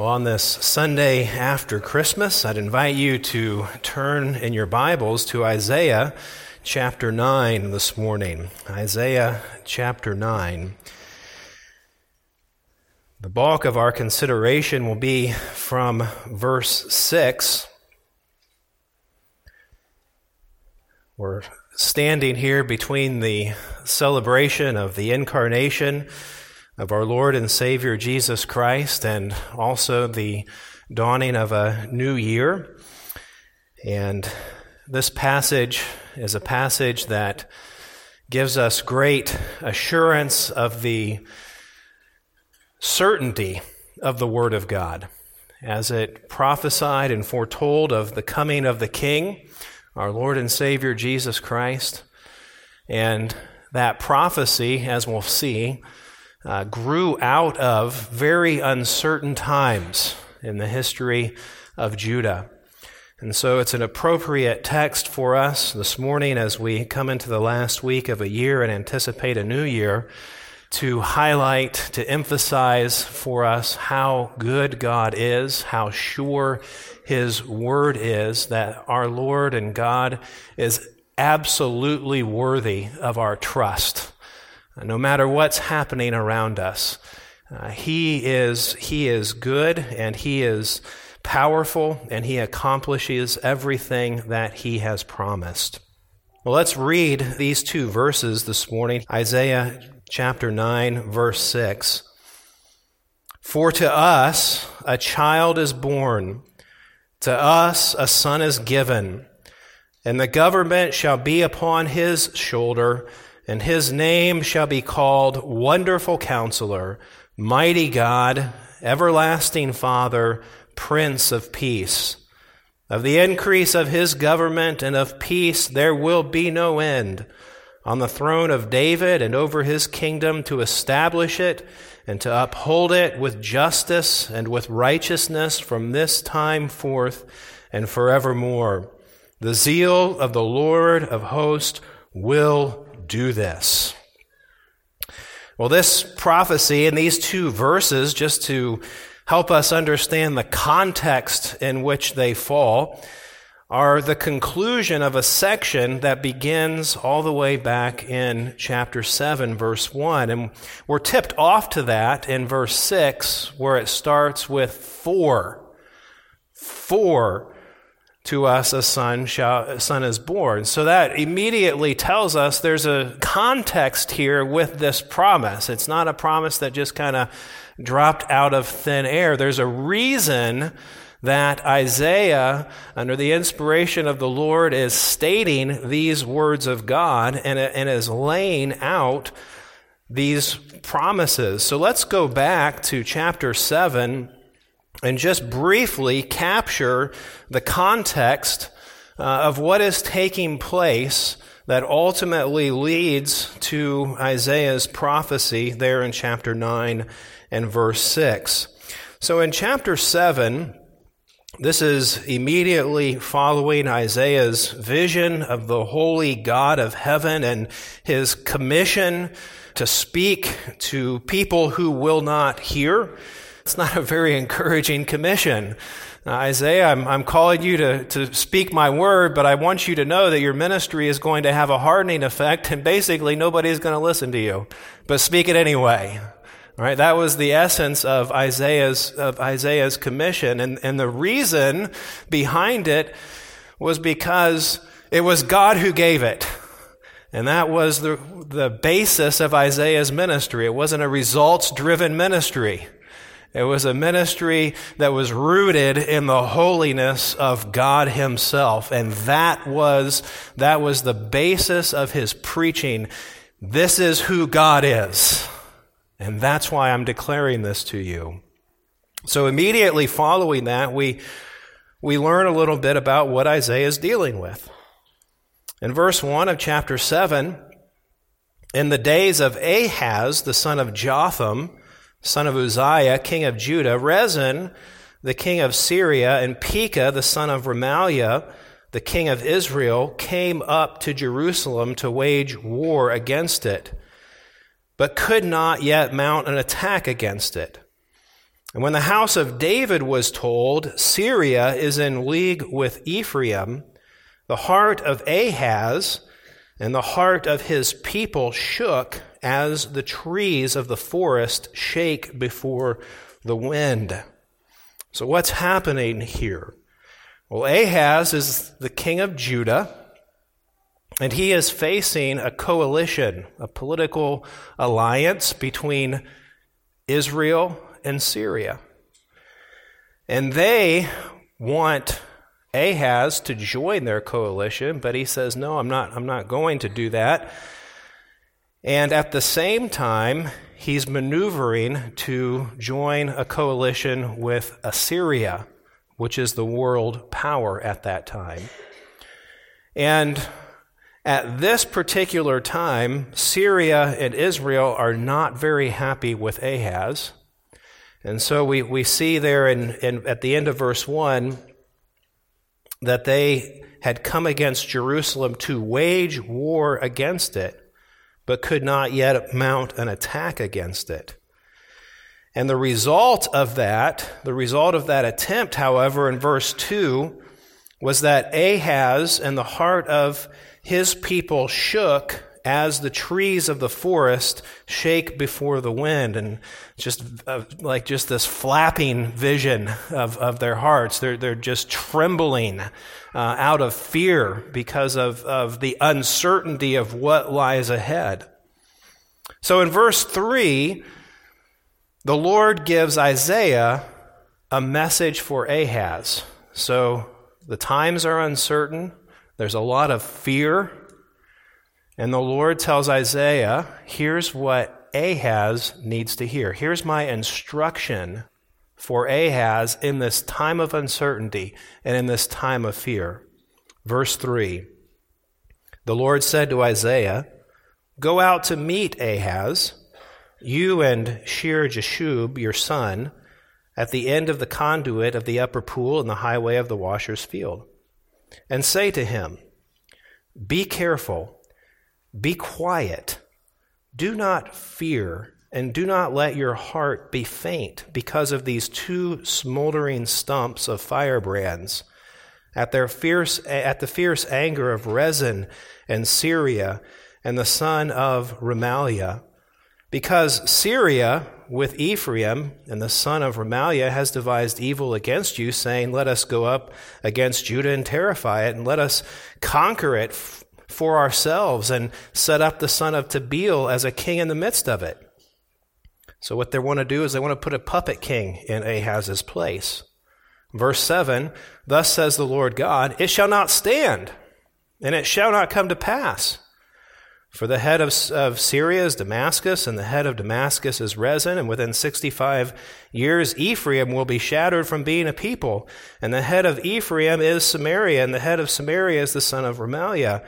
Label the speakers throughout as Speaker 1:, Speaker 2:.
Speaker 1: Well, on this Sunday after Christmas, I'd invite you to turn in your Bibles to Isaiah chapter 9 this morning. Isaiah chapter 9. The bulk of our consideration will be from verse 6. We're standing here between the celebration of the incarnation of our Lord and Savior Jesus Christ and also the dawning of a new year. And this passage is a passage that gives us great assurance of the certainty of the Word of God, as it prophesied and foretold of the coming of the King, our Lord and Savior Jesus Christ. And that prophecy, as we'll see, grew out of very uncertain times in the history of Judah. And so it's an appropriate text for us this morning as we come into the last week of a year and anticipate a new year, to highlight, to emphasize for us how good God is, how sure His Word is, that our Lord and God is absolutely worthy of our trust. No matter what's happening around us, He is good, and He is powerful, and He accomplishes everything that He has promised. Well, let's read these two verses this morning. Isaiah chapter 9, verse 6. For to us a child is born, to us a son is given, and the government shall be upon His shoulder, and His name shall be called Wonderful Counselor, Mighty God, Everlasting Father, Prince of Peace. Of the increase of His government and of peace there will be no end, on the throne of David and over His kingdom, to establish it and to uphold it with justice and with righteousness from this time forth and forevermore. The zeal of the Lord of hosts will do this. Well, this prophecy in these two verses, just to help us understand the context in which they fall, are the conclusion of a section that begins all the way back in chapter 7, verse 1. And we're tipped off to that in verse 6, where it starts with For to us a son is born. So that immediately tells us there's a context here with this promise. It's not a promise that just kind of dropped out of thin air. There's a reason that Isaiah, under the inspiration of the Lord, is stating these words of God and is laying out these promises. So let's go back to chapter 7 and just briefly capture the context of what is taking place that ultimately leads to Isaiah's prophecy there in chapter 9 and verse 6. So in chapter 7, this is immediately following Isaiah's vision of the holy God of heaven and his commission to speak to people who will not hear. It's not a very encouraging commission. Isaiah, I'm calling you to speak my word, but I want you to know that your ministry is going to have a hardening effect, and basically nobody's going to listen to you. But speak it anyway. All right, that was the essence of Isaiah's commission, and the reason behind it was because it was God who gave it. And that was the basis of Isaiah's ministry. It wasn't a results-driven ministry. It was a ministry that was rooted in the holiness of God Himself. And that was the basis of His preaching. This is who God is. And that's why I'm declaring this to you. So immediately following that, we learn a little bit about what Isaiah is dealing with. In verse 1 of chapter 7, in the days of Ahaz, the son of Jotham, son of Uzziah, king of Judah, Rezin, the king of Syria, and Pekah, the son of Remaliah, the king of Israel, came up to Jerusalem to wage war against it, but could not yet mount an attack against it. And when the house of David was told, Syria is in league with Ephraim, the heart of Ahaz and the heart of his people shook as the trees of the forest shake before the wind. So what's happening here? Well, Ahaz is the king of Judah, and he is facing a coalition, a political alliance between Israel and Syria. And they want Ahaz to join their coalition, but he says, no, I'm not going to do that. And at the same time, he's maneuvering to join a coalition with Assyria, which is the world power at that time. And at this particular time, Syria and Israel are not very happy with Ahaz. And so we see there at the end of verse 1 that they had come against Jerusalem to wage war against it, but could not yet mount an attack against it. And the result of that attempt, however, in verse 2, was that Ahaz and the heart of his people shook as the trees of the forest shake before the wind. And just like this flapping vision of their hearts. They're just trembling out of fear because of the uncertainty of what lies ahead. So in verse 3, the Lord gives Isaiah a message for Ahaz. So the times are uncertain. There's a lot of fear. And the Lord tells Isaiah, here's what Ahaz needs to hear. Here's my instruction for Ahaz in this time of uncertainty and in this time of fear. Verse 3, the Lord said to Isaiah, go out to meet Ahaz, you and Shear-Jashub, your son, at the end of the conduit of the upper pool in the highway of the washer's field, and say to him, be careful, be quiet, do not fear, and do not let your heart be faint because of these two smoldering stumps of firebrands, at the fierce anger of Rezin and Syria and the son of Remaliah, because Syria with Ephraim and the son of Remaliah has devised evil against you, saying, let us go up against Judah and terrify it, and let us conquer it for ourselves and set up the son of Tabeel as a king in the midst of it. So what they want to do is they want to put a puppet king in Ahaz's place. Verse 7, thus says the Lord God, it shall not stand, and it shall not come to pass. For the head of Syria is Damascus, and the head of Damascus is Rezin, and within 65 years Ephraim will be shattered from being a people. And the head of Ephraim is Samaria, and the head of Samaria is the son of Remaliah.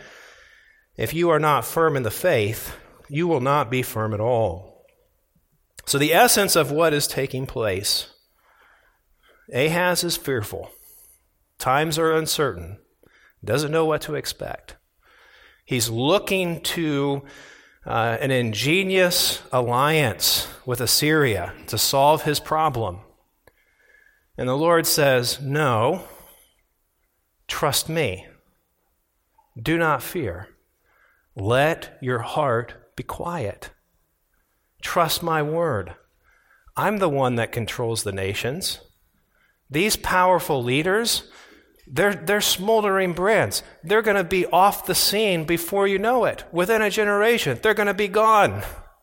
Speaker 1: If you are not firm in the faith, you will not be firm at all. So the essence of what is taking place, Ahaz is fearful. Times are uncertain. Doesn't know what to expect. He's looking to an ingenious alliance with Assyria to solve his problem. And the Lord says, no, trust me. Do not fear. Let your heart be quiet. Trust my word. I'm the one that controls the nations. These powerful leaders, they're smoldering brands. They're going to be off the scene before you know it. Within a generation, they're going to be gone.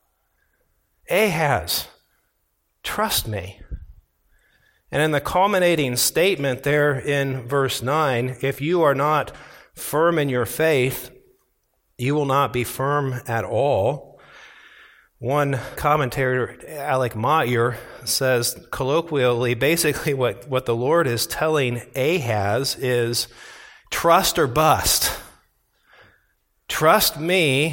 Speaker 1: Ahaz, trust me. And in the culminating statement there in verse 9, if you are not firm in your faith, you will not be firm at all. One commentator, Alec Motyer, says colloquially, basically what the Lord is telling Ahaz is trust or bust. Trust me,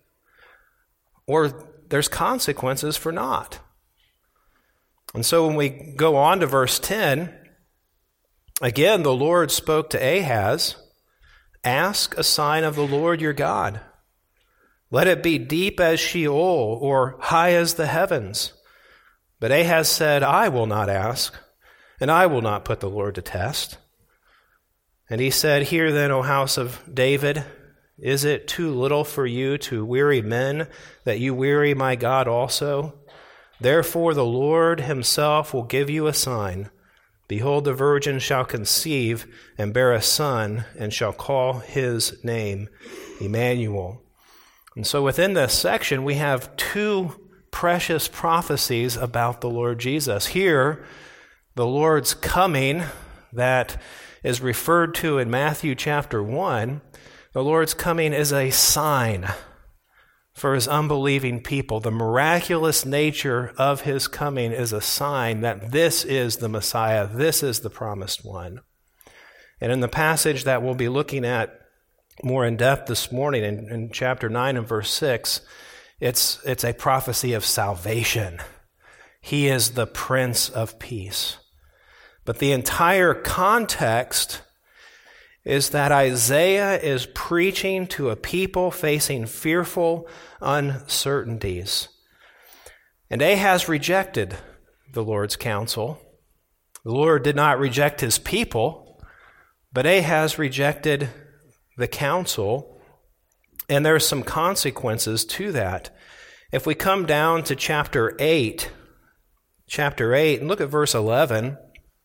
Speaker 1: or there's consequences for not. And so when we go on to verse 10, again, the Lord spoke to Ahaz, ask a sign of the Lord your God. Let it be deep as Sheol or high as the heavens. But Ahaz said, I will not ask, and I will not put the Lord to test. And he said, Hear then, O house of David, is it too little for you to weary men, that you weary my God also? Therefore the Lord himself will give you a sign. Behold, the virgin shall conceive and bear a son, and shall call his name Emmanuel. And so within this section, we have two precious prophecies about the Lord Jesus. Here, the Lord's coming that is referred to in Matthew chapter 1, the Lord's coming is a sign for his unbelieving people. The miraculous nature of his coming is a sign that this is the Messiah, this is the promised one. And in the passage that we'll be looking at more in depth this morning in chapter 9 and verse 6, it's a prophecy of salvation. He is the Prince of Peace. But the entire context is that Isaiah is preaching to a people facing fearful uncertainties. And Ahaz rejected the Lord's counsel. The Lord did not reject his people, but Ahaz rejected the counsel, and there are some consequences to that. If we come down to chapter 8, and look at verse 11,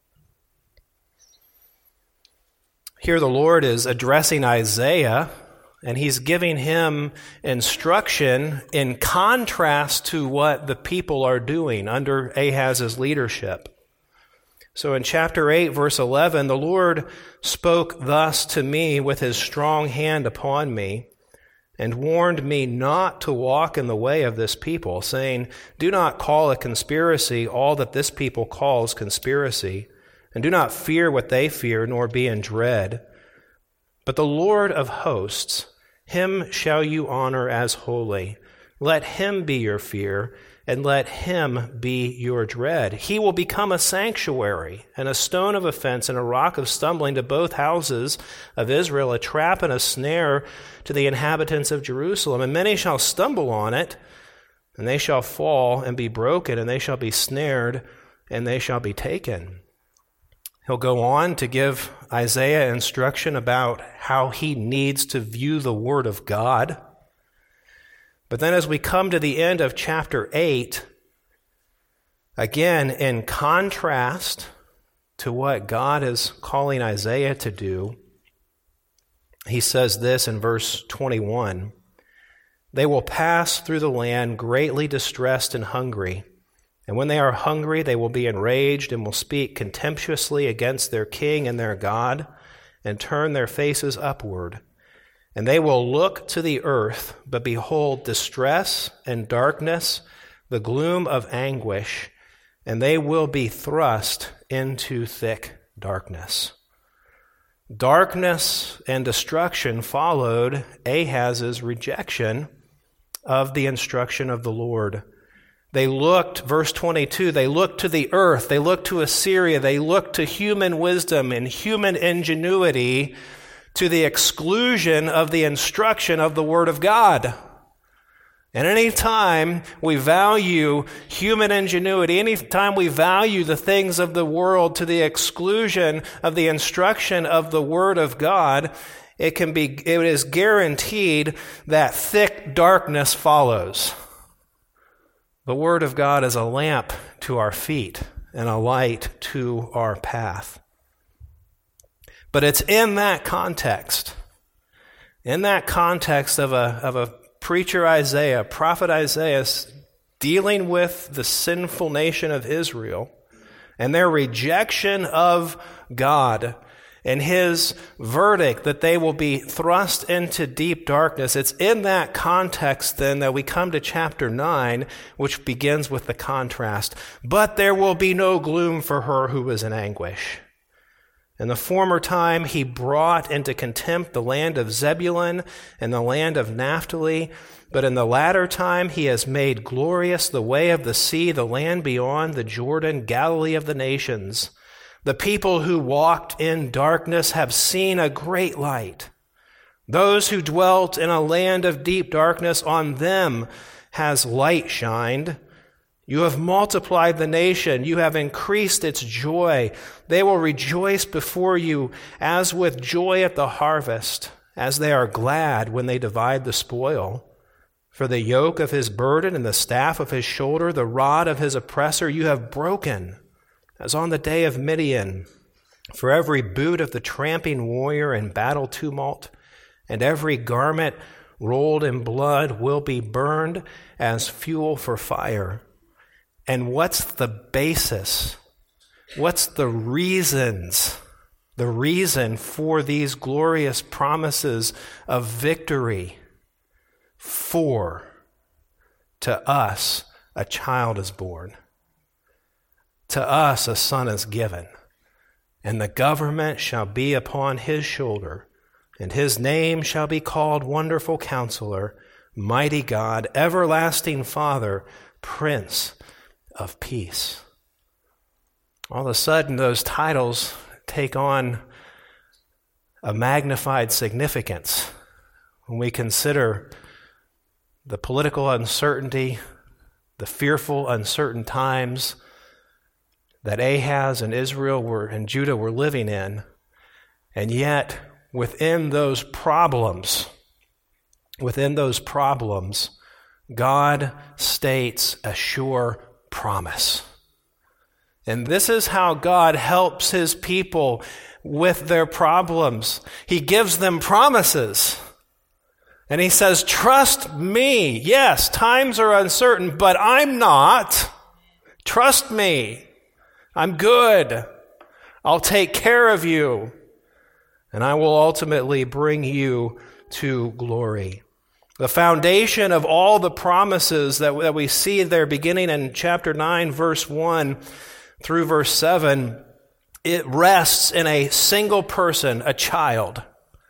Speaker 1: here the Lord is addressing Isaiah, and he's giving him instruction in contrast to what the people are doing under Ahaz's leadership. So in chapter 8, verse 11, the Lord spoke thus to me with his strong hand upon me, and warned me not to walk in the way of this people, saying, Do not call a conspiracy all that this people calls conspiracy, and do not fear what they fear, nor be in dread. But the Lord of hosts, him shall you honor as holy. Let him be your fear, and let him be your dread. He will become a sanctuary, and a stone of offense, and a rock of stumbling to both houses of Israel, a trap and a snare to the inhabitants of Jerusalem. And many shall stumble on it, and they shall fall and be broken, and they shall be snared, and they shall be taken. He'll go on to give Isaiah instruction about how he needs to view the Word of God. But then as we come to the end of chapter 8, again, in contrast to what God is calling Isaiah to do, he says this in verse 21, They will pass through the land greatly distressed and hungry. And when they are hungry, they will be enraged and will speak contemptuously against their king and their God and turn their faces upward. And they will look to the earth, but behold distress and darkness, the gloom of anguish, and they will be thrust into thick darkness. Darkness and destruction followed Ahaz's rejection of the instruction of the Lord. They looked, verse 22, they looked to the earth, they looked to Assyria, they looked to human wisdom and human ingenuity to the exclusion of the instruction of the Word of God. And any time we value human ingenuity, any time we value the things of the world to the exclusion of the instruction of the Word of God, it is guaranteed that thick darkness follows. The Word of God is a lamp to our feet and a light to our path. But it's in that context of a preacher Isaiah, prophet Isaiah, dealing with the sinful nation of Israel and their rejection of God and his verdict that they will be thrust into deep darkness. It's in that context then that we come to chapter 9, which begins with the contrast. But there will be no gloom for her who is in anguish. In the former time, he brought into contempt the land of Zebulun and the land of Naphtali. But in the latter time, he has made glorious the way of the sea, the land beyond the Jordan, Galilee of the nations. The people who walked in darkness have seen a great light. Those who dwelt in a land of deep darkness, on them has light shined. You have multiplied the nation. You have increased its joy. They will rejoice before you as with joy at the harvest, as they are glad when they divide the spoil. For the yoke of his burden and the staff of his shoulder, the rod of his oppressor, you have broken, as on the day of Midian. For every boot of the tramping warrior in battle tumult, and every garment rolled in blood will be burned as fuel for fire. And what's the basis? What's the reasons? The reason for these glorious promises of victory? For to us a child is born. To us a son is given. And the government shall be upon his shoulder. And his name shall be called Wonderful Counselor, Mighty God, Everlasting Father, Prince of Peace. All of a sudden, those titles take on a magnified significance when we consider the political uncertainty, the fearful, uncertain times that Ahaz and Israel and Judah were living in. And yet, within those problems, God states a sure promise. And this is how God helps his people with their problems. He gives them promises. And he says, trust me. Yes, times are uncertain, but I'm not. Trust me. I'm good. I'll take care of you. And I will ultimately bring you to glory. The foundation of all the promises that we see there beginning in chapter 9, verse 1 through verse 7, it rests in a single person, a child.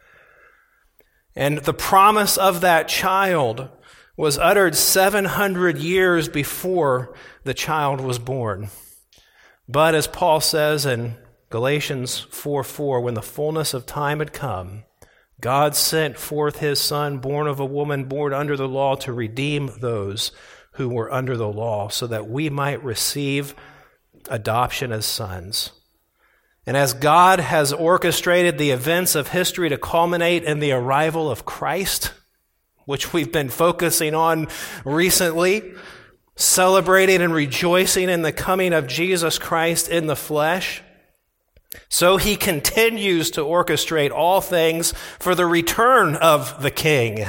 Speaker 1: And the promise of that child was uttered 700 years before the child was born. But as Paul says in Galatians 4:4, when the fullness of time had come, God sent forth his Son, born of a woman, born under the law, to redeem those who were under the law, so that we might receive adoption as sons. And as God has orchestrated the events of history to culminate in the arrival of Christ, which we've been focusing on recently, celebrating and rejoicing in the coming of Jesus Christ in the flesh, so he continues to orchestrate all things for the return of the King.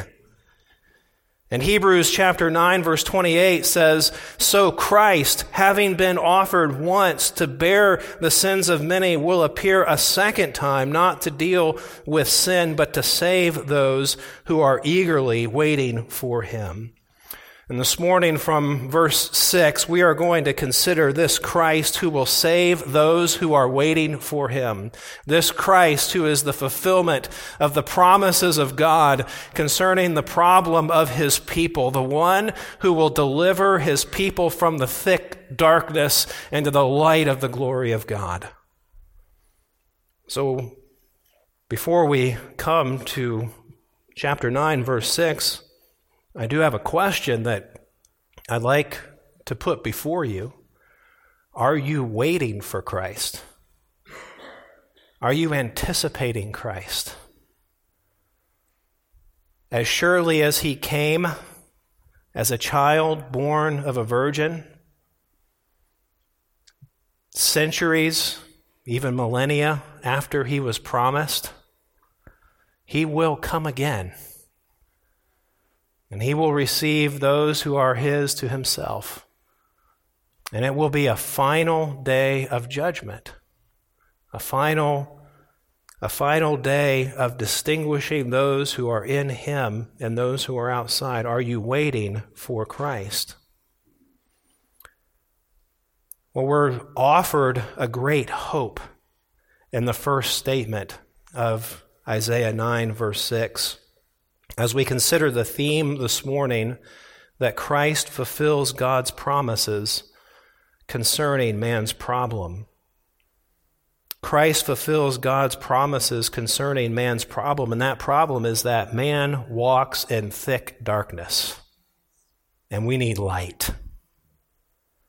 Speaker 1: And Hebrews chapter 9, verse 28 says, so Christ, having been offered once to bear the sins of many, will appear a second time, not to deal with sin, but to save those who are eagerly waiting for him. And this morning from verse 6, we are going to consider this Christ who will save those who are waiting for him. This Christ who is the fulfillment of the promises of God concerning the problem of his people, the one who will deliver his people from the thick darkness into the light of the glory of God. So before we come to chapter 9, verse 6, I do have a question that I'd like to put before you. Are you waiting for Christ? Are you anticipating Christ? As surely as he came as a child born of a virgin, centuries, even millennia after he was promised, he will come again. And he will receive those who are his to himself. And it will be a final day of judgment, a final day of distinguishing those who are in him and those who are outside. Are you waiting for Christ? Well, we're offered a great hope in the first statement of Isaiah 9, verse 6. As we consider the theme this morning that Christ fulfills God's promises concerning man's problem. Christ fulfills God's promises concerning man's problem, and that problem is that man walks in thick darkness, and we need light.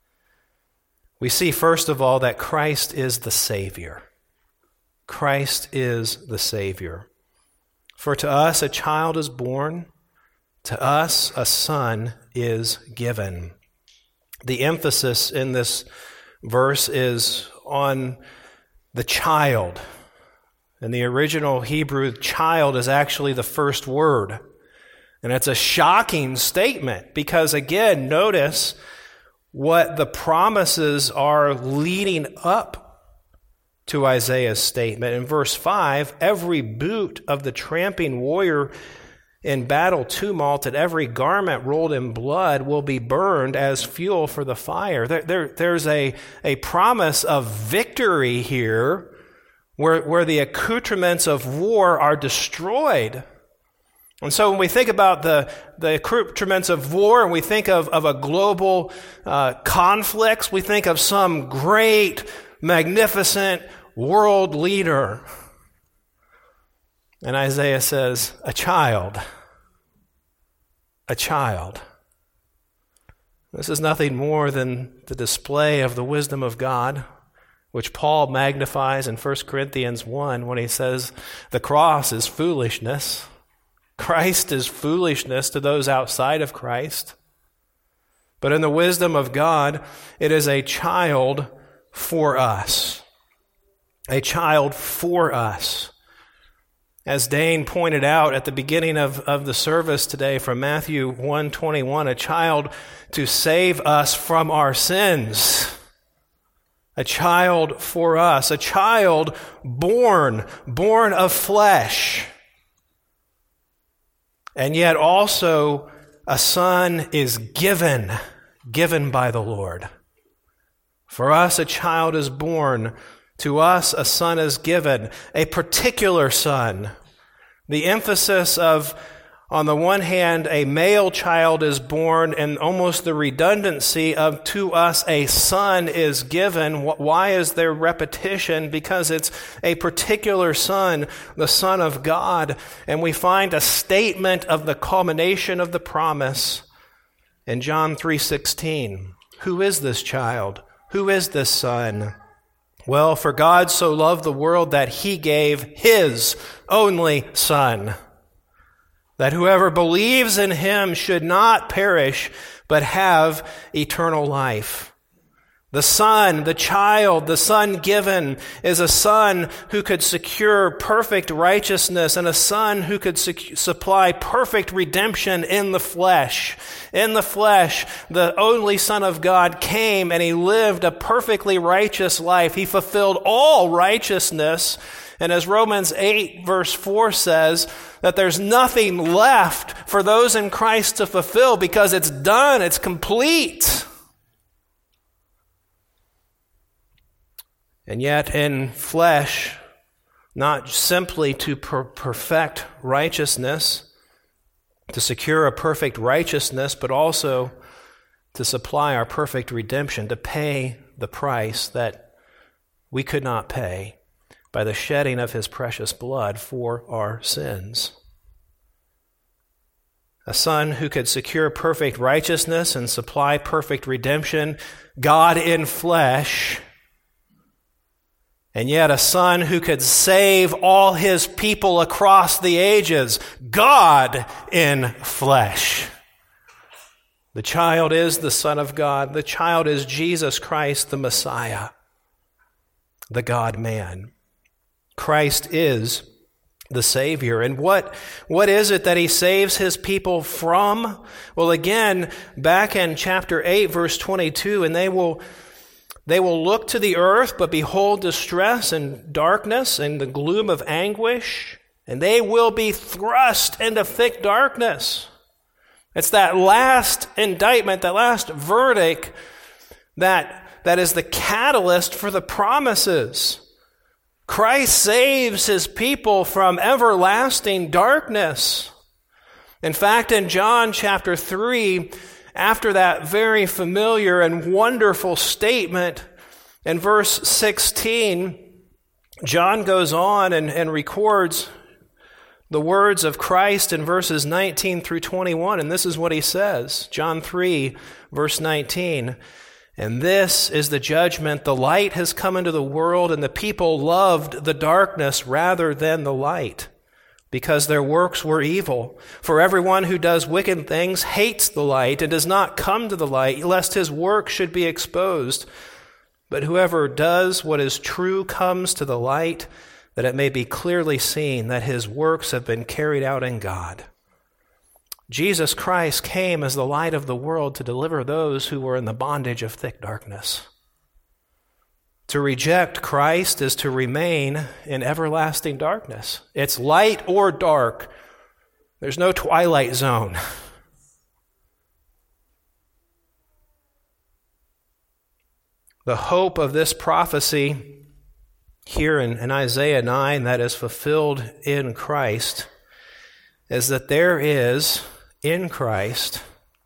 Speaker 1: We see, first of all, that Christ is the Savior. Christ is the Savior. For to us a child is born, to us a son is given. The emphasis in this verse is on the child. In the original Hebrew, child is actually the first word. And it's a shocking statement because, again, notice what the promises are leading up to Isaiah's statement. In verse 5, every boot of the tramping warrior in battle tumult and every garment rolled in blood will be burned as fuel for the fire. There's a promise of victory here where the accoutrements of war are destroyed. And so when we think about the accoutrements of war and we think of a global conflicts, we think of some great, magnificent world leader. And Isaiah says, a child. A child. This is nothing more than the display of the wisdom of God, which Paul magnifies in 1 Corinthians 1 when he says the cross is foolishness. Christ is foolishness to those outside of Christ. But in the wisdom of God, it is a child for us. A child for us. As Dane pointed out at the beginning of the service today from Matthew 1:21, a child to save us from our sins. A child for us. A child born of flesh. And yet also a son is given by the Lord. For us a child is born, to us a son is given, a particular son. The emphasis of, on the one hand, a male child is born, and almost the redundancy of to us a son is given. Why is there repetition? Because it's a particular son, the Son of God. And we find a statement of the culmination of the promise in John 3:16. Who is this child? Who is this son? Well, for God so loved the world that he gave his only Son, that whoever believes in him should not perish, but have eternal life. The son, the child, the son given is a son who could secure perfect righteousness and a son who could supply perfect redemption in the flesh. In the flesh, the only Son of God came and he lived a perfectly righteous life. He fulfilled all righteousness. And as Romans 8 verse 4 says, that there's nothing left for those in Christ to fulfill because it's done, it's complete. And yet in flesh, not simply to perfect righteousness, to secure a perfect righteousness, but also to supply our perfect redemption, to pay the price that we could not pay by the shedding of his precious blood for our sins. A son who could secure perfect righteousness and supply perfect redemption, God in flesh, and yet a son who could save all his people across the ages, God in flesh. The child is the Son of God. The child is Jesus Christ, the Messiah, the God-man. Christ is the Savior. And what is it that he saves his people from? Well, again, back in chapter 8, verse 22, and they will look to the earth, but behold distress and darkness and the gloom of anguish, and they will be thrust into thick darkness. It's that last indictment, that last verdict that is the catalyst for the promises. Christ saves his people from everlasting darkness. In fact, in John chapter 3, after that very familiar and wonderful statement, in verse 16, John goes on and records the words of Christ in verses 19 through 21, and this is what he says. John 3, verse 19, And this is the judgment. The light has come into the world, and the people loved the darkness rather than the light, because their works were evil. For everyone who does wicked things hates the light and does not come to the light, lest his work should be exposed. But whoever does what is true comes to the light, that it may be clearly seen that his works have been carried out in God. Jesus Christ came as the light of the world to deliver those who were in the bondage of thick darkness. To reject Christ is to remain in everlasting darkness. It's light or dark. There's no twilight zone. The hope of this prophecy here in Isaiah 9 that is fulfilled in Christ is that there is in Christ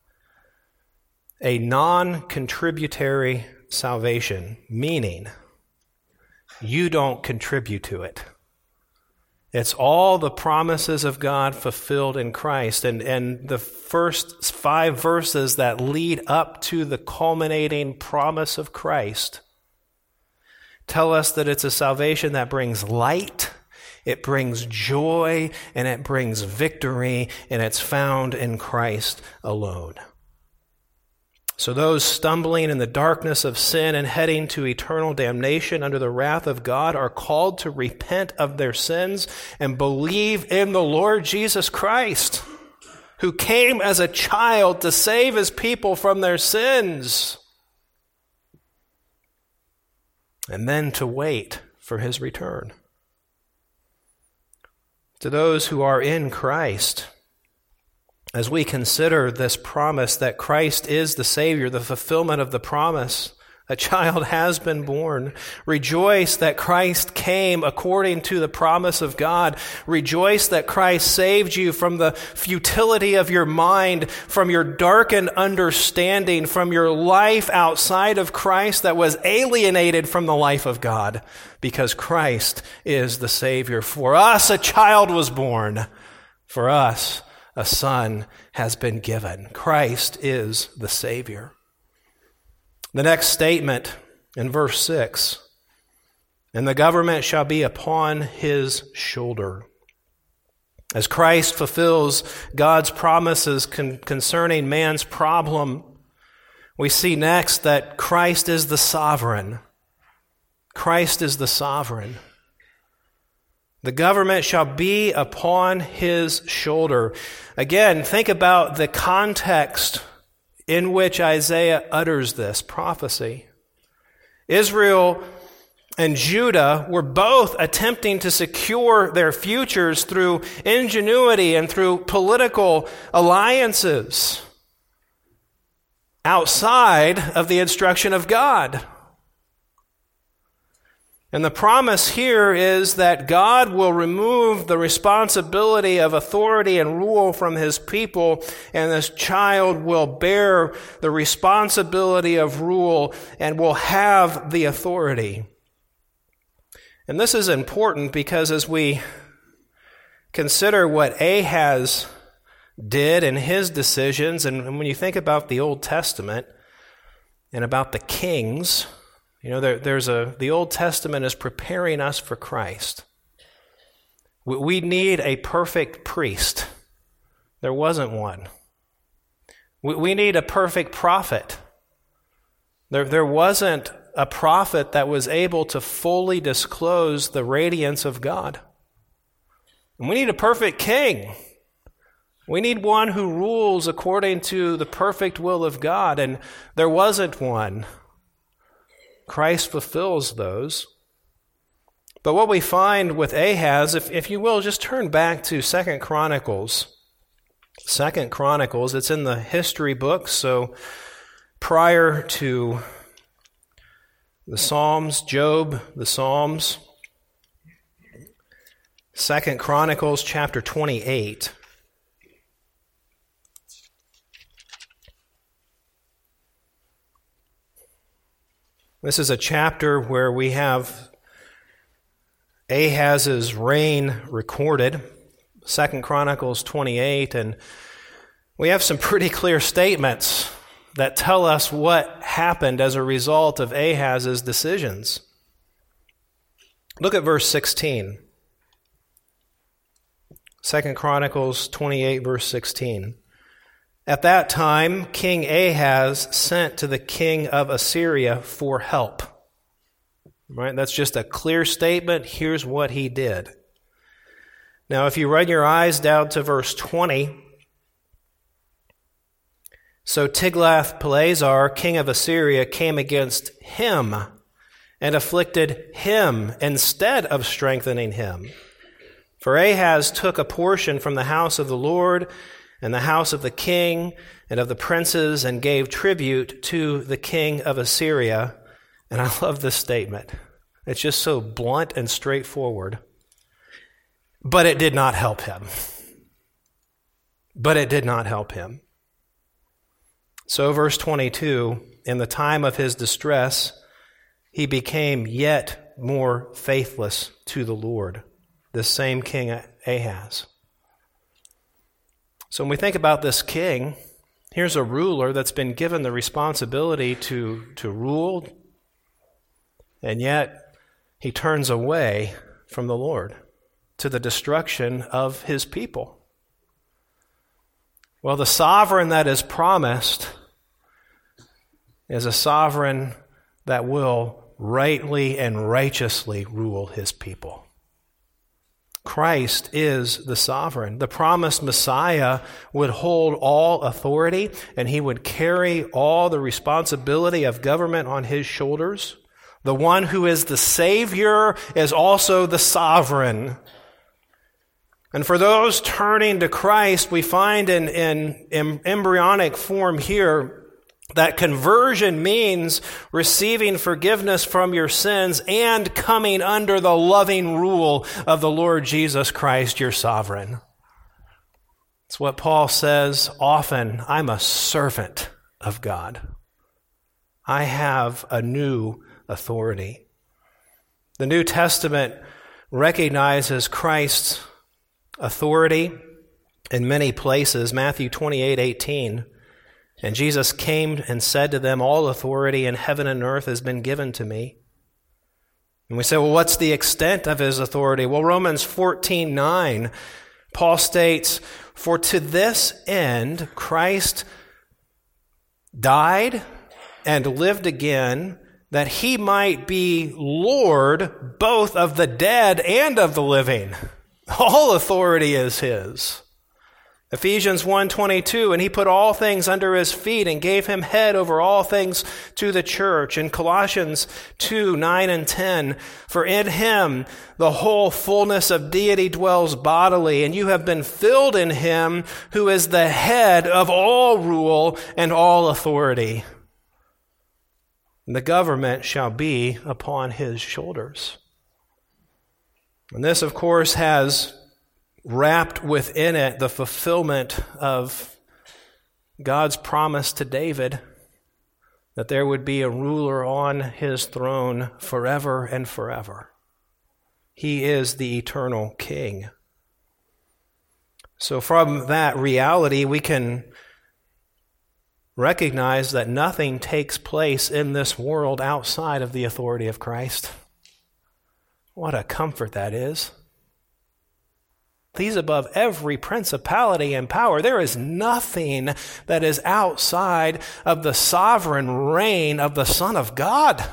Speaker 1: a non-contributory salvation, meaning you don't contribute to it. It's all the promises of God fulfilled in Christ. And the first 5 verses that lead up to the culminating promise of Christ tell us that it's a salvation that brings light, it brings joy, and it brings victory, and it's found in Christ alone. So those stumbling in the darkness of sin and heading to eternal damnation under the wrath of God are called to repent of their sins and believe in the Lord Jesus Christ, who came as a child to save his people from their sins, and then to wait for his return. To those who are in Christ, as we consider this promise that Christ is the Savior, the fulfillment of the promise, a child has been born. Rejoice that Christ came according to the promise of God. Rejoice that Christ saved you from the futility of your mind, from your darkened understanding, from your life outside of Christ that was alienated from the life of God, because Christ is the Savior. For us, a child was born. For us, a son has been given. Christ is the Savior. The next statement in verse 6, and the government shall be upon his shoulder. As Christ fulfills God's promises concerning man's problem, we see next that Christ is the sovereign. Christ is the sovereign. The government shall be upon his shoulder. Again, think about the context in which Isaiah utters this prophecy. Israel and Judah were both attempting to secure their futures through ingenuity and through political alliances outside of the instruction of God. And the promise here is that God will remove the responsibility of authority and rule from his people, and this child will bear the responsibility of rule and will have the authority. And this is important because as we consider what Ahaz did and his decisions, and when you think about the Old Testament and about the kings, you know, the Old Testament is preparing us for Christ. We need a perfect priest. There wasn't one. We need a perfect prophet. There wasn't a prophet that was able to fully disclose the radiance of God. And we need a perfect king. We need one who rules according to the perfect will of God, and there wasn't one. Christ fulfills those. But what we find with Ahaz, if you will, just turn back to 2 Chronicles. 2 Chronicles, it's in the history books, so prior to the Psalms, Job, the Psalms. 2 Chronicles chapter 28. This is a chapter where we have Ahaz's reign recorded, 2 Chronicles 28, and we have some pretty clear statements that tell us what happened as a result of Ahaz's decisions. Look at verse 16. 2 Chronicles 28, verse 16. At that time, King Ahaz sent to the king of Assyria for help. Right? That's just a clear statement. Here's what he did. Now, if you run your eyes down to verse 20, so Tiglath-Pileser, king of Assyria, came against him and afflicted him instead of strengthening him. For Ahaz took a portion from the house of the Lord and the house of the king and of the princes and gave tribute to the king of Assyria. And I love this statement. It's just so blunt and straightforward. But it did not help him. But it did not help him. So verse 22, in the time of his distress, he became yet more faithless to the Lord, this same king Ahaz. So when we think about this king, here's a ruler that's been given the responsibility to rule, and yet he turns away from the Lord to the destruction of his people. Well, the sovereign that is promised is a sovereign that will rightly and righteously rule his people. Christ is the sovereign. The promised Messiah would hold all authority, and he would carry all the responsibility of government on his shoulders. The one who is the Savior is also the sovereign. And for those turning to Christ, we find in embryonic form here that conversion means receiving forgiveness from your sins and coming under the loving rule of the Lord Jesus Christ, your sovereign. It's what Paul says often, I'm a servant of God. I have a new authority. The New Testament recognizes Christ's authority in many places. Matthew 28:18. And Jesus came and said to them, all authority in heaven and earth has been given to me. And we say, well, what's the extent of his authority? Well, Romans 14:9, Paul states, for to this end Christ died and lived again, that he might be Lord both of the dead and of the living. All authority is his. Ephesians 1:22, and he put all things under his feet and gave him head over all things to the church. In Colossians 2:9 and 10, for in him the whole fullness of deity dwells bodily, and you have been filled in him who is the head of all rule and all authority. And the government shall be upon his shoulders. And this, of course, has wrapped within it the fulfillment of God's promise to David that there would be a ruler on his throne forever and forever. He is the eternal king. So from that reality, we can recognize that nothing takes place in this world outside of the authority of Christ. What a comfort that is. He's above every principality and power. There is nothing that is outside of the sovereign reign of the Son of God.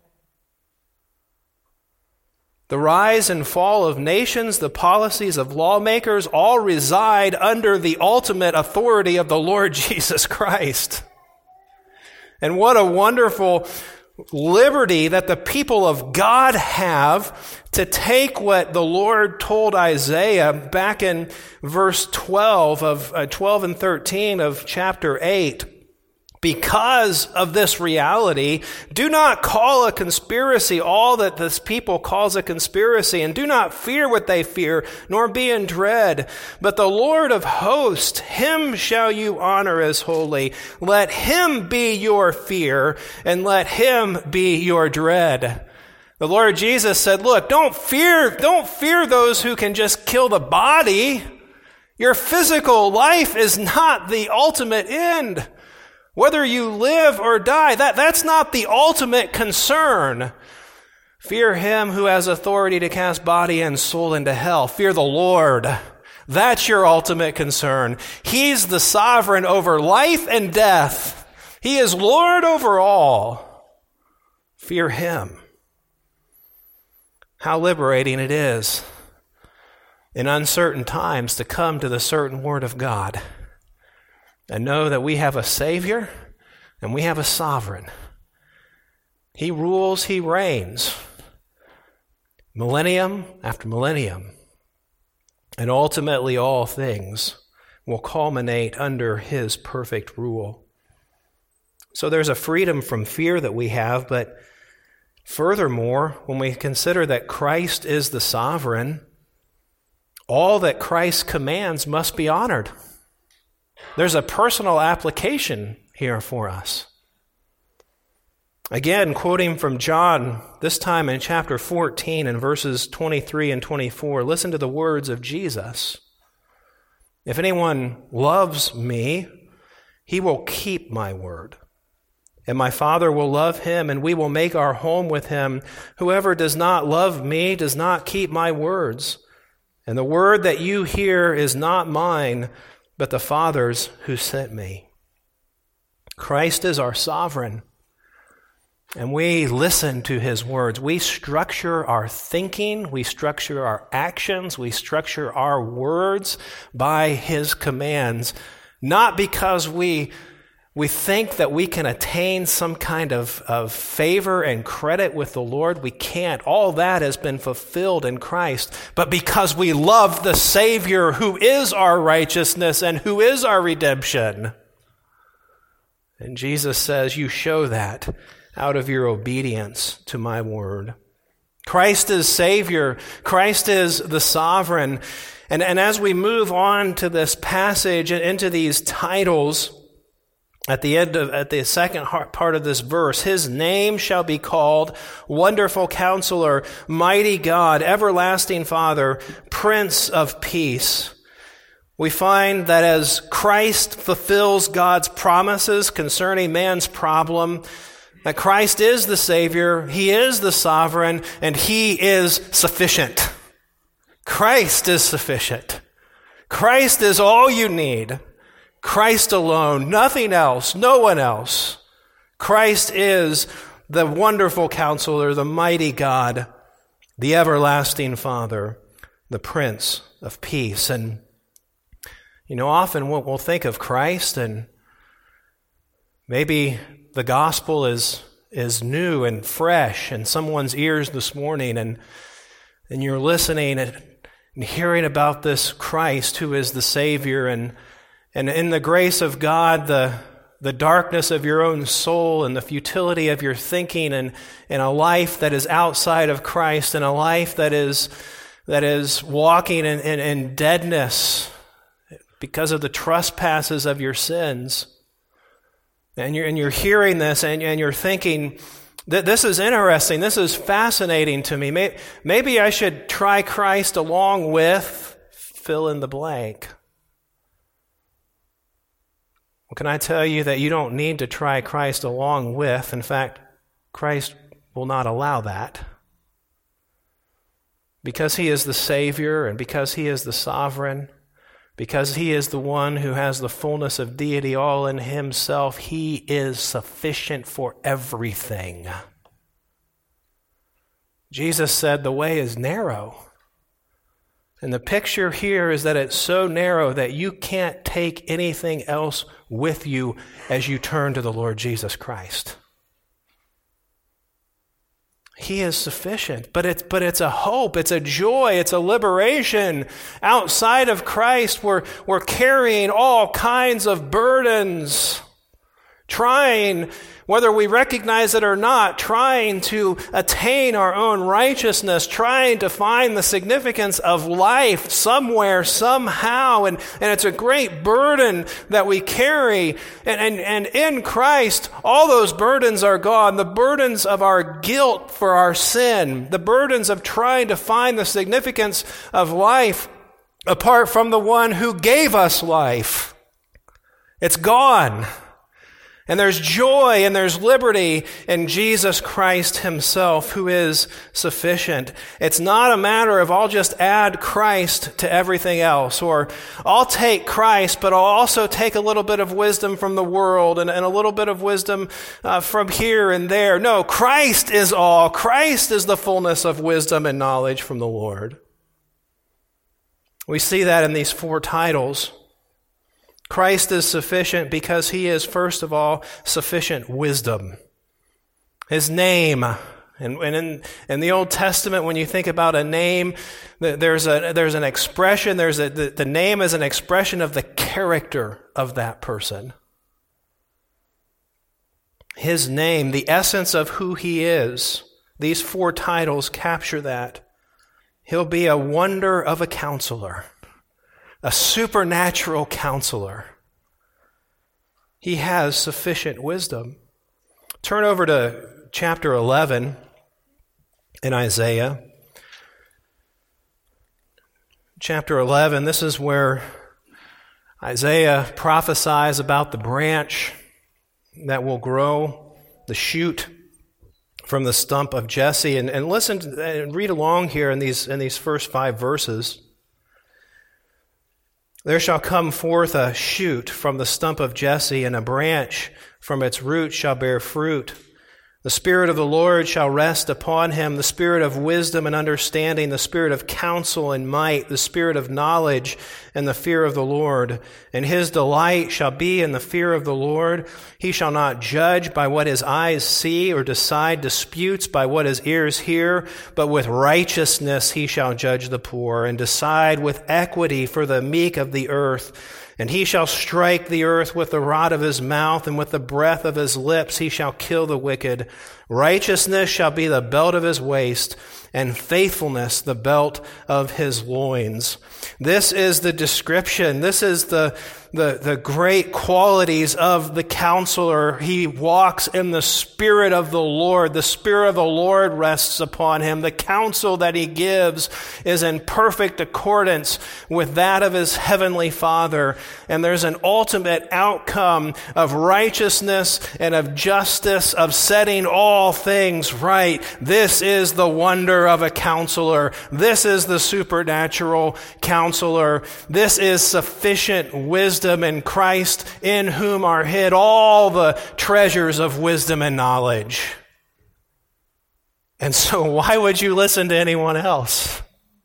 Speaker 1: The rise and fall of nations, the policies of lawmakers, all reside under the ultimate authority of the Lord Jesus Christ. And what a wonderful liberty that the people of God have to take what the Lord told Isaiah back in verse 12 and 13 of chapter 8. Because of this reality, do not call a conspiracy all that this people calls a conspiracy, and do not fear what they fear, nor be in dread. But the Lord of hosts, him shall you honor as holy. Let him be your fear, and let him be your dread. The Lord Jesus said, look, don't fear those who can just kill the body. Your physical life is not the ultimate end. Whether you live or die, that's not the ultimate concern. Fear him who has authority to cast body and soul into hell. Fear the Lord. That's your ultimate concern. He's the sovereign over life and death. He is Lord over all. Fear him. How liberating it is in uncertain times to come to the certain word of God and know that we have a Savior and we have a sovereign. He rules, he reigns, millennium after millennium. And ultimately all things will culminate under his perfect rule. So there's a freedom from fear that we have, but furthermore, when we consider that Christ is the sovereign, all that Christ commands must be honored. There's a personal application here for us. Again, quoting from John, this time in chapter 14 and verses 23 and 24, listen to the words of Jesus. If anyone loves me, he will keep my word. And my Father will love him, and we will make our home with him. Whoever does not love me does not keep my words. And the word that you hear is not mine, but the Father's who sent me. Christ is our sovereign. And we listen to his words. We structure our thinking, we structure our actions, we structure our words by his commands, not because we think that we can attain some kind of favor and credit with the Lord. We can't. All that has been fulfilled in Christ, but because we love the Savior who is our righteousness and who is our redemption. And Jesus says, you show that out of your obedience to my word. Christ is Savior. Christ is the sovereign. And as we move on to this passage and into these titles, at the second part of this verse, his name shall be called Wonderful Counselor, Mighty God, Everlasting Father, Prince of Peace. We find that as Christ fulfills God's promises concerning man's problem, that Christ is the Savior, he is the sovereign, and he is sufficient. Christ is sufficient. Christ is all you need. Christ alone, nothing else, no one else. Christ is the wonderful counselor, the mighty God, the everlasting Father, the Prince of Peace. And, often we'll think of Christ and maybe the gospel is new and fresh in someone's ears this morning, and you're listening and hearing about this Christ who is the Savior, and in the grace of God, the darkness of your own soul and the futility of your thinking, and a life that is outside of Christ, and a life that is walking in deadness because of the trespasses of your sins. And you're hearing this and you're thinking, this is interesting, this is fascinating to me. Maybe I should try Christ along with fill in the blank. Well, can I tell you that you don't need to try Christ along with? In fact, Christ will not allow that. Because he is the Savior and because he is the sovereign, because he is the one who has the fullness of deity all in himself, he is sufficient for everything. Jesus said the way is narrow. And the picture here is that it's so narrow that you can't take anything else with you as you turn to the Lord Jesus Christ. He is sufficient, but it's a hope, it's a joy, it's a liberation. Outside of Christ, we're carrying all kinds of burdens, trying, whether we recognize it or not, trying to attain our own righteousness, trying to find the significance of life somewhere, somehow, and it's a great burden that we carry. And in Christ, all those burdens are gone. The burdens of our guilt for our sin, the burdens of trying to find the significance of life apart from the one who gave us life. It's gone. And there's joy and there's liberty in Jesus Christ himself, who is sufficient. It's not a matter of I'll just add Christ to everything else, or I'll take Christ, but I'll also take a little bit of wisdom from the world and a little bit of wisdom from here and there. No, Christ is all. Christ is the fullness of wisdom and knowledge from the Lord. We see that in these 4 titles. Christ is sufficient because he is, first of all, sufficient wisdom. His name, and in the Old Testament, when you think about a name, there's an expression, the name is an expression of the character of that person. His name, the essence of who he is, these 4 titles capture that. He'll be a wonder of a counselor, a supernatural counselor. He has sufficient wisdom. Turn over to chapter 11 in Isaiah. Chapter 11, this is where Isaiah prophesies about the branch that will grow, the shoot from the stump of Jesse. And listen and read along here in these first 5 verses. There shall come forth a shoot from the stump of Jesse, and a branch from its root shall bear fruit. The Spirit of the Lord shall rest upon him, the Spirit of wisdom and understanding, the Spirit of counsel and might, the Spirit of knowledge and the fear of the Lord. And his delight shall be in the fear of the Lord. He shall not judge by what his eyes see, or decide disputes by what his ears hear, but with righteousness he shall judge the poor, and decide with equity for the meek of the earth. And he shall strike the earth with the rod of his mouth, and with the breath of his lips he shall kill the wicked. Righteousness shall be the belt of his waist, and faithfulness the belt of his loins. This is the description. This is the great qualities of the counselor. He walks in the Spirit of the Lord. The Spirit of the Lord rests upon him. The counsel that he gives is in perfect accordance with that of his heavenly Father. And there's an ultimate outcome of righteousness and of justice, of setting all things right. This is the wonder of a counselor. This is the supernatural counselor. This is sufficient wisdom in Christ, in whom are hid all the treasures of wisdom and knowledge. And so why would you listen to anyone else?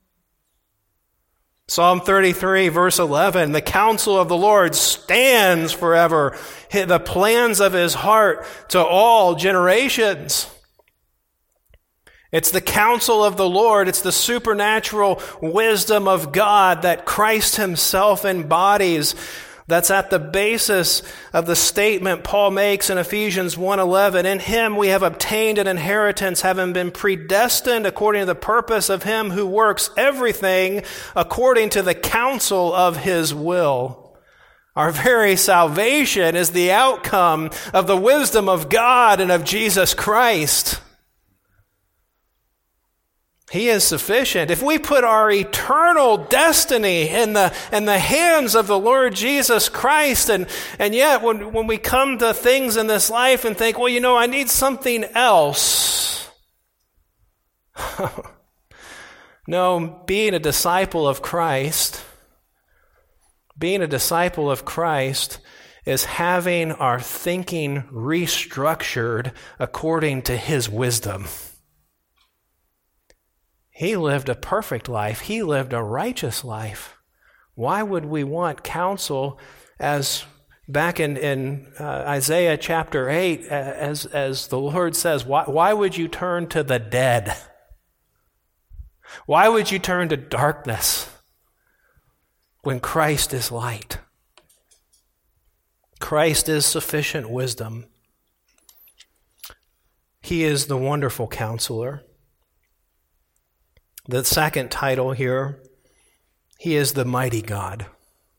Speaker 1: Psalm 33, verse 11, the counsel of the Lord stands forever, the plans of his heart to all generations. It's the counsel of the Lord. It's the supernatural wisdom of God that Christ himself embodies. That's at the basis of the statement Paul makes in Ephesians 1:11. In him we have obtained an inheritance, having been predestined according to the purpose of him who works everything according to the counsel of his will. Our very salvation is the outcome of the wisdom of God and of Jesus Christ. He is sufficient. If we put our eternal destiny in the hands of the Lord Jesus Christ, and yet when we come to things in this life and think, well, I need something else. No, being a disciple of Christ is having our thinking restructured according to his wisdom. He lived a perfect life. He lived a righteous life. Why would we want counsel, as back in Isaiah chapter 8, as the Lord says, why would you turn to the dead? Why would you turn to darkness when Christ is light? Christ is sufficient wisdom. He is the wonderful counselor. The second title here, he is the mighty God.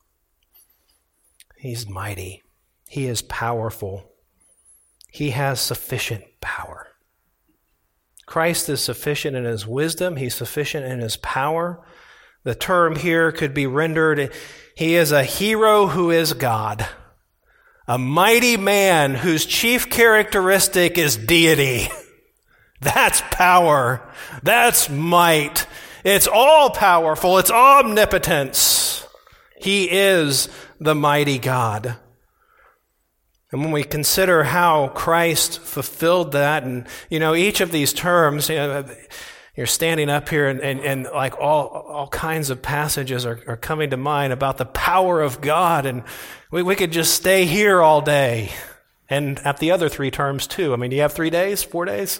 Speaker 1: He's mighty. He is powerful. He has sufficient power. Christ is sufficient in his wisdom. He's sufficient in his power. The term here could be rendered, he is a hero who is God. A mighty man whose chief characteristic is deity. That's power. That's might. It's all powerful. It's omnipotence. He is the mighty God. And when we consider how Christ fulfilled that, and, each of these terms, you're standing up here and like all kinds of passages are coming to mind about the power of God, and we could just stay here all day. And at the other three terms too. Do you have 3 days, 4 days?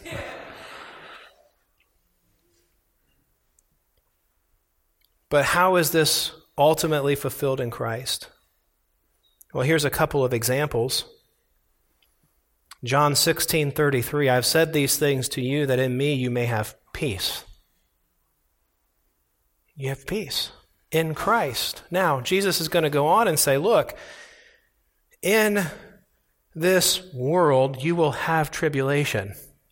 Speaker 1: But how is this ultimately fulfilled in Christ? Well, here's a couple of examples. John 16:33, I've said these things to you that in me you may have peace. You have peace in Christ. Now, Jesus is going to go on and say, look, in this world you will have tribulation.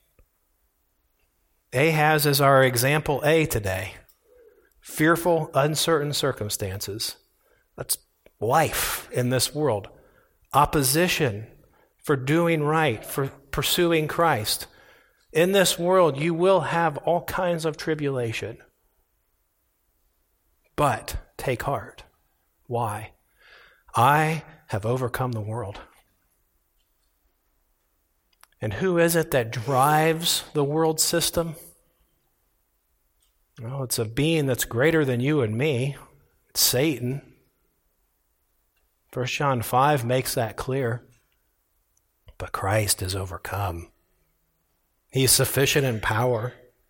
Speaker 1: Ahaz is our example A today. Fearful, uncertain circumstances. That's life in this world. Opposition for doing right, for pursuing Christ. In this world, you will have all kinds of tribulation. But take heart. Why? I have overcome the world. And who is it that drives the world system? Well, it's a being that's greater than you and me. It's Satan. 1 John 5 makes that clear. But Christ is overcome. He's sufficient in power.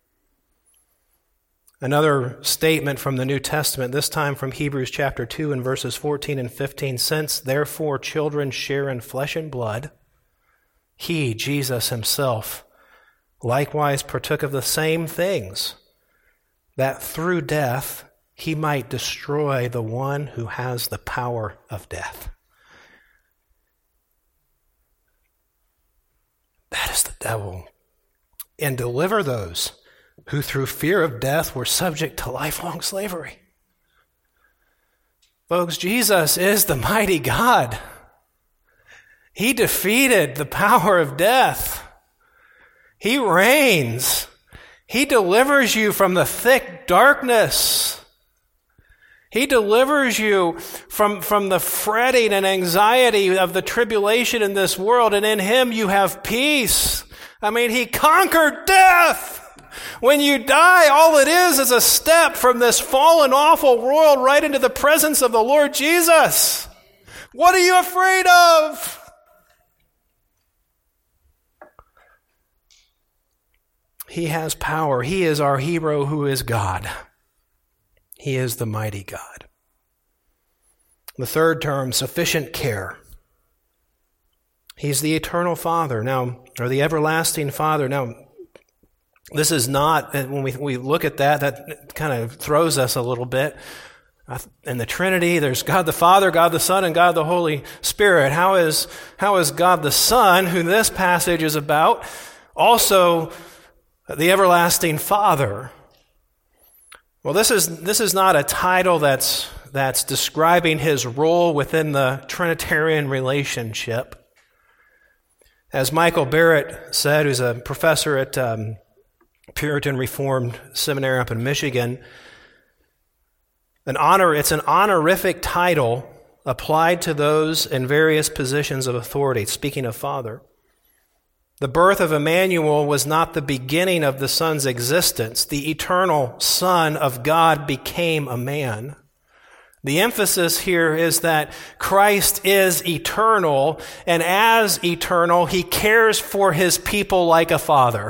Speaker 1: Another statement from the New Testament, this time from Hebrews chapter 2 and verses 14 and 15. Since therefore children share in flesh and blood, he, Jesus himself, likewise partook of the same things, that through death he might destroy the one who has the power of death. That is the devil. And deliver those who through fear of death were subject to lifelong slavery. Folks, Jesus is the mighty God. He defeated the power of death. He reigns. He delivers you from the thick darkness. He delivers you from the fretting and anxiety of the tribulation in this world, and in him you have peace. He conquered death. When you die, all it is a step from this fallen, awful world right into the presence of the Lord Jesus. What are you afraid of? He has power. He is our hero who is God. He is the mighty God. The third term, sufficient care. He's the eternal Father now, or the everlasting Father. Now, this is not, when we look at that kind of throws us a little bit. In the Trinity, there's God the Father, God the Son, and God the Holy Spirit. How is God the Son, who this passage is about, also the everlasting Father? Well, this is not a title that's describing his role within the Trinitarian relationship. As Michael Barrett said, who's a professor at Puritan Reformed Seminary up in Michigan, it's an honorific title applied to those in various positions of authority, speaking of Father. The birth of Emmanuel was not the beginning of the Son's existence. The eternal Son of God became a man. The emphasis here is that Christ is eternal, and as eternal, he cares for his people like a father.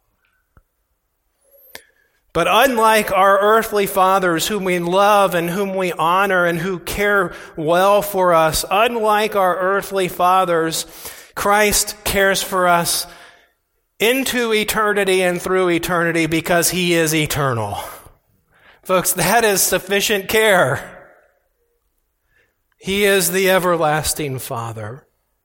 Speaker 1: But unlike our earthly fathers whom we love and whom we honor and who care well for us, unlike our earthly fathers, Christ cares for us into eternity and through eternity because he is eternal. Folks, that is sufficient care. He is the everlasting Father.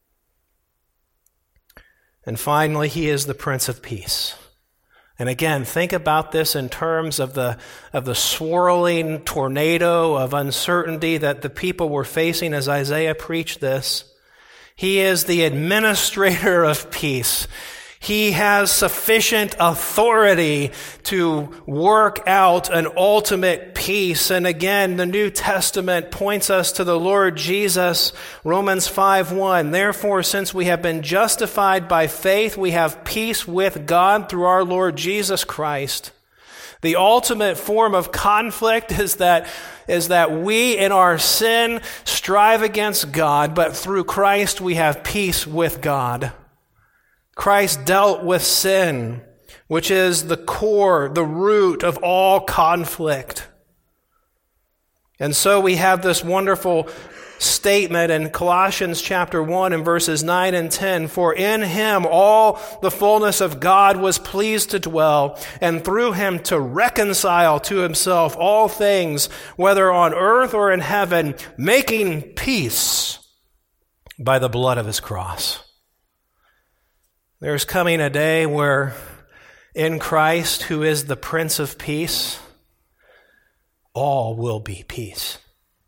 Speaker 1: And finally, he is the Prince of Peace. And again, think about this in terms of the swirling tornado of uncertainty that the people were facing as Isaiah preached this. He is the administrator of peace. He has sufficient authority to work out an ultimate peace. And again, the New Testament points us to the Lord Jesus, Romans 5:1. Therefore, since we have been justified by faith, we have peace with God through our Lord Jesus Christ. The ultimate form of conflict is that we in our sin strive against God, but through Christ we have peace with God. Christ dealt with sin, which is the core, the root of all conflict. And so we have this wonderful statement in Colossians chapter 1 and verses 9 and 10. For in him all the fullness of God was pleased to dwell, and through him to reconcile to himself all things, whether on earth or in heaven, making peace by the blood of his cross. There's coming a day where in Christ, who is the Prince of Peace, all will be peace.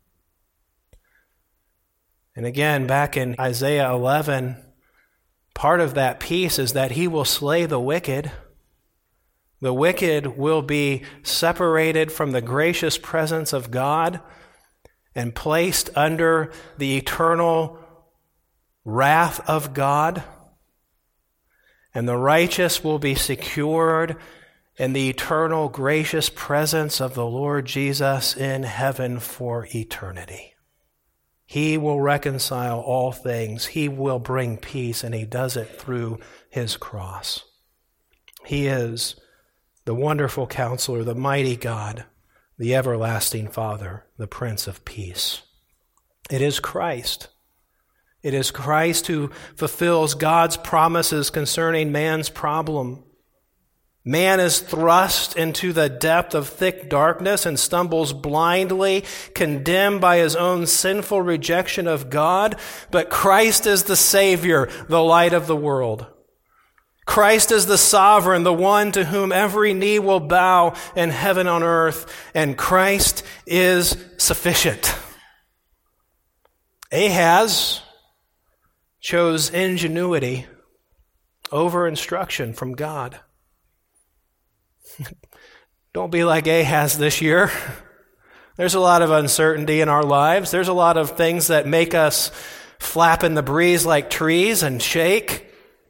Speaker 1: And again, back in Isaiah 11, part of that peace is that he will slay the wicked. The wicked will be separated from the gracious presence of God and placed under the eternal wrath of God. And the righteous will be secured in the eternal gracious presence of the Lord Jesus in heaven for eternity. He will reconcile all things. He will bring peace, and he does it through his cross. He is the wonderful Counselor, the mighty God, the everlasting Father, the Prince of Peace. It is Christ. It is Christ who fulfills God's promises concerning man's problem. Man is thrust into the depth of thick darkness and stumbles blindly, condemned by his own sinful rejection of God. But Christ is the Savior, the light of the world. Christ is the sovereign, the one to whom every knee will bow in heaven on earth, and Christ is sufficient. Ahaz chose ingenuity over instruction from God. Don't be like Ahaz this year. There's a lot of uncertainty in our lives. There's a lot of things that make us flap in the breeze like trees and shake.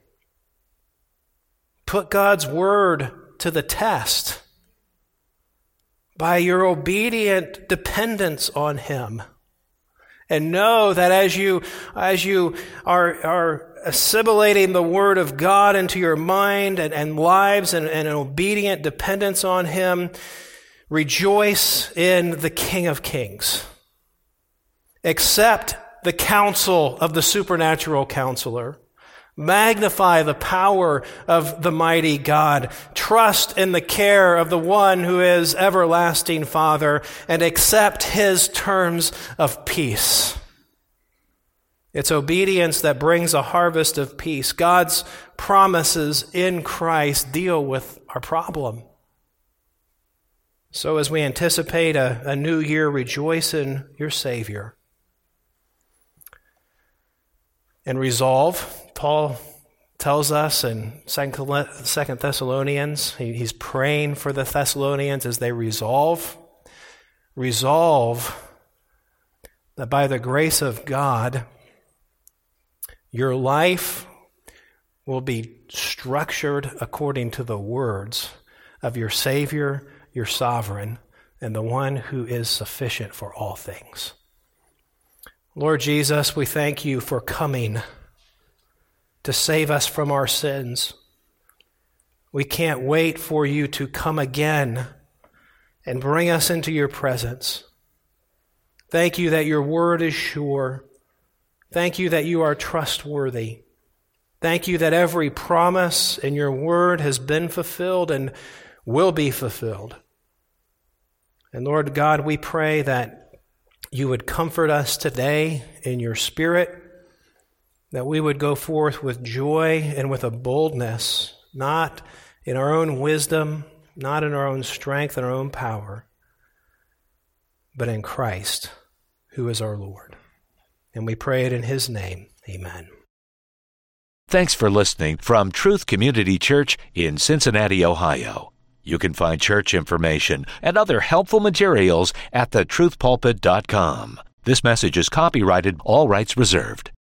Speaker 1: Put God's word to the test by your obedient dependence on him. And know that as you are assimilating the Word of God into your mind and lives and an obedient dependence on him, rejoice in the King of Kings. Accept the counsel of the supernatural counselor. Magnify the power of the mighty God. Trust in the care of the one who is everlasting Father, and accept his terms of peace. It's obedience that brings a harvest of peace. God's promises in Christ deal with our problem. So as we anticipate a new year, rejoice in your Savior. And resolve. Paul tells us in 2 Thessalonians, he's praying for the Thessalonians as they resolve that by the grace of God, your life will be structured according to the words of your Savior, your Sovereign, and the one who is sufficient for all things. Lord Jesus, we thank you for coming to save us from our sins. We can't wait for you to come again and bring us into your presence. Thank you that your word is sure. Thank you that you are trustworthy. Thank you that every promise in your word has been fulfilled and will be fulfilled. And Lord God, we pray that you would comfort us today in your Spirit, that we would go forth with joy and with a boldness, not in our own wisdom, not in our own strength and our own power, but in Christ, who is our Lord. And we pray it in his name. Amen.
Speaker 2: Thanks for listening from Truth Community Church in Cincinnati, Ohio. You can find church information and other helpful materials at thetruthpulpit.com. This message is copyrighted, all rights reserved.